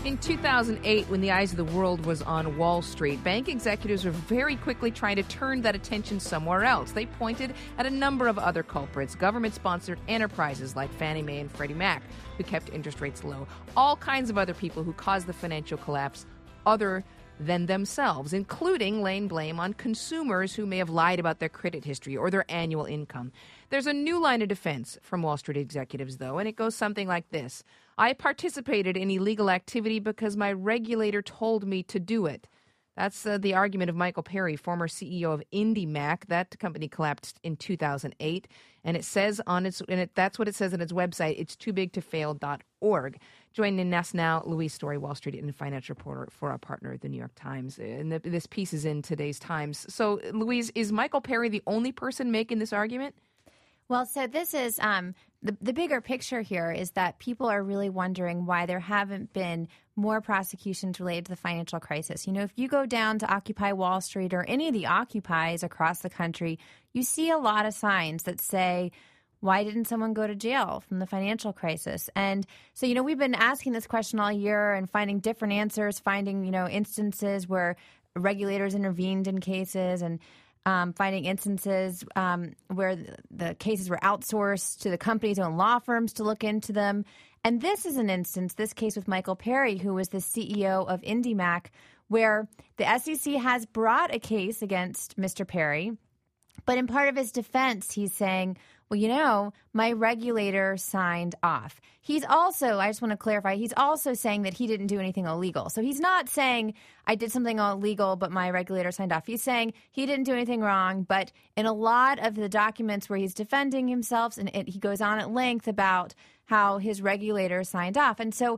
In 2008, when the eyes of the world was on Wall Street, bank executives were very quickly trying to turn that attention somewhere else. They pointed at a number of other culprits, government-sponsored enterprises like Fannie Mae and Freddie Mac, who kept interest rates low, all kinds of other people who caused the financial collapse other than themselves, including laying blame on consumers who may have lied about their credit history or their annual income. There's a new line of defense from Wall Street executives, though, and it goes something like this. I participated in illegal activity because my regulator told me to do it. That's the argument of Michael Perry, former CEO of IndyMac. That company collapsed in 2008, and it says that's what it says on its website. It's toobigtofail.org. Joining us now, Louise Story, Wall Street and financial reporter for our partner at the New York Times. And this piece is in today's Times. So, Louise, is Michael Perry the only person making this argument? Well, so this is the bigger picture here is that people are really wondering why there haven't been more prosecutions related to the financial crisis. You know, if you go down to Occupy Wall Street or any of the Occupies across the country, you see a lot of signs that say, why didn't someone go to jail from the financial crisis? And so, you know, we've been asking this question all year and finding different answers, finding, you know, instances where regulators intervened in cases and finding instances where the cases were outsourced to the company's own law firms to look into them. And this is an instance, this case with Michael Perry, who was the CEO of IndyMac, where the SEC has brought a case against Mr. Perry. But in part of his defense, he's saying, well, you know, my regulator signed off. He's also, I just want to clarify, he's also saying that he didn't do anything illegal. So he's not saying I did something illegal, but my regulator signed off. He's saying he didn't do anything wrong. But in a lot of the documents where he's defending himself, and he goes on at length about how his regulator signed off. And so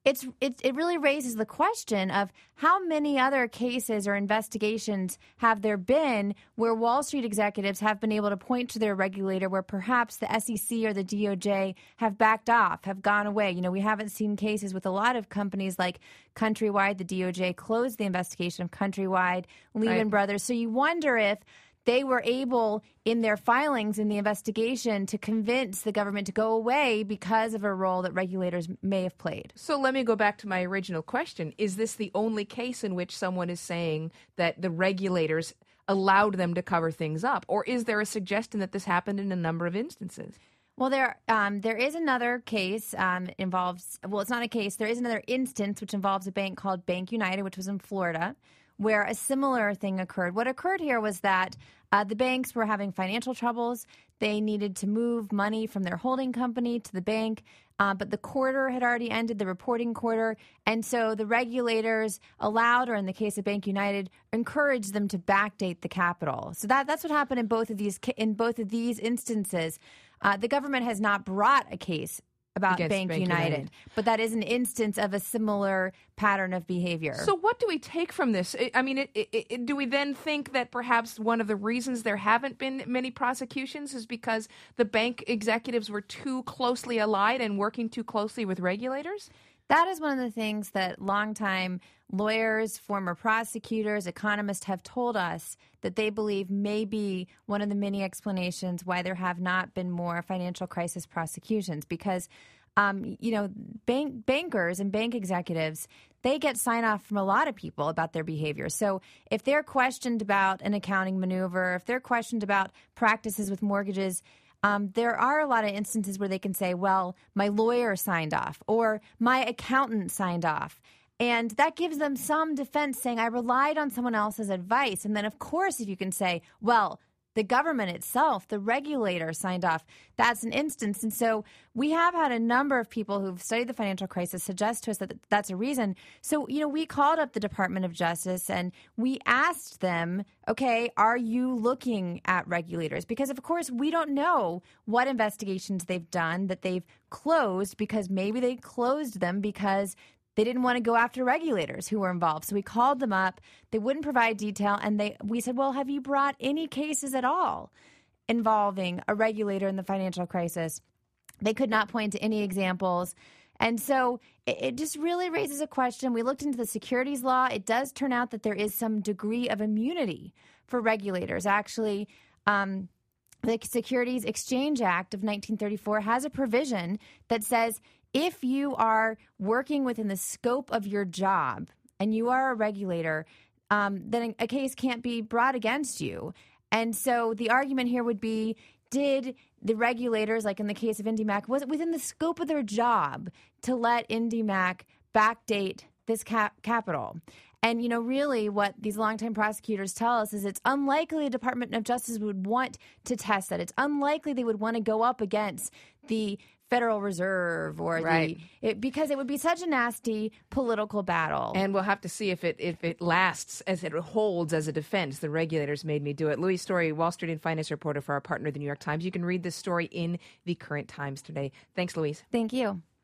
it really raises the question of how many other cases or investigations have there been where Wall Street executives have been able to point to their regulator where perhaps the SEC or the DOJ have backed off, have gone away. You know, we haven't seen cases with a lot of companies like Countrywide. The DOJ closed the investigation of Countrywide, Lehman Brothers. So you wonder if they were able, in their filings in the investigation, to convince the government to go away because of a role that regulators may have played. So let me go back to my original question. Is this the only case in which someone is saying that the regulators allowed them to cover things up? Or is there a suggestion that this happened in a number of instances? Well, there is another case involves, well, it's not a case. There is another instance which involves a bank called Bank United, which was in Florida, where a similar thing occurred. What occurred here was that the banks were having financial troubles. They needed to move money from their holding company to the bank, but the quarter had already ended, the reporting quarter, and so the regulators allowed, or in the case of Bank United, encouraged them to backdate the capital. So that's what happened in both of these instances. The government has not brought a case about Bank United. But that is an instance of a similar pattern of behavior. So what do we take from this? I mean, do we then think that perhaps one of the reasons there haven't been many prosecutions is because the bank executives were too closely allied and working too closely with regulators? That is one of the things that longtime lawyers, former prosecutors, economists have told us that they believe may be one of the many explanations why there have not been more financial crisis prosecutions. Because, you know, bankers and bank executives, they get sign-off from a lot of people about their behavior. So if they're questioned about an accounting maneuver, if they're questioned about practices with mortgages, there are a lot of instances where they can say, well, my lawyer signed off or my accountant signed off. And that gives them some defense saying, I relied on someone else's advice. And then, of course, if you can say, well, the government itself, the regulator signed off, that's an instance. And so we have had a number of people who've studied the financial crisis suggest to us that that's a reason. So, you know, we called up the Department of Justice and we asked them, okay, are you looking at regulators? Because, of course, we don't know what investigations they've done that they've closed because maybe they closed them because they didn't want to go after regulators who were involved. So we called them up. They wouldn't provide detail. And we said, well, have you brought any cases at all involving a regulator in the financial crisis? They could not point to any examples. And so it just really raises a question. We looked into the securities law. It does turn out that there is some degree of immunity for regulators. Actually, the Securities Exchange Act of 1934 has a provision that says if you are working within the scope of your job and you are a regulator, then a case can't be brought against you. And so the argument here would be, did the regulators, like in the case of IndyMac, was it within the scope of their job to let IndyMac backdate this capital? And, really what these longtime prosecutors tell us is it's unlikely the Department of Justice would want to test that. It's unlikely they would want to go up against the Federal Reserve or because it would be such a nasty political battle. And we'll have to see if it lasts, as it holds as a defense. The regulators made me do it. Louise Story, Wall Street and finance reporter for our partner, the New York Times. You can read this story in the Current Times today. Thanks, Louise. Thank you.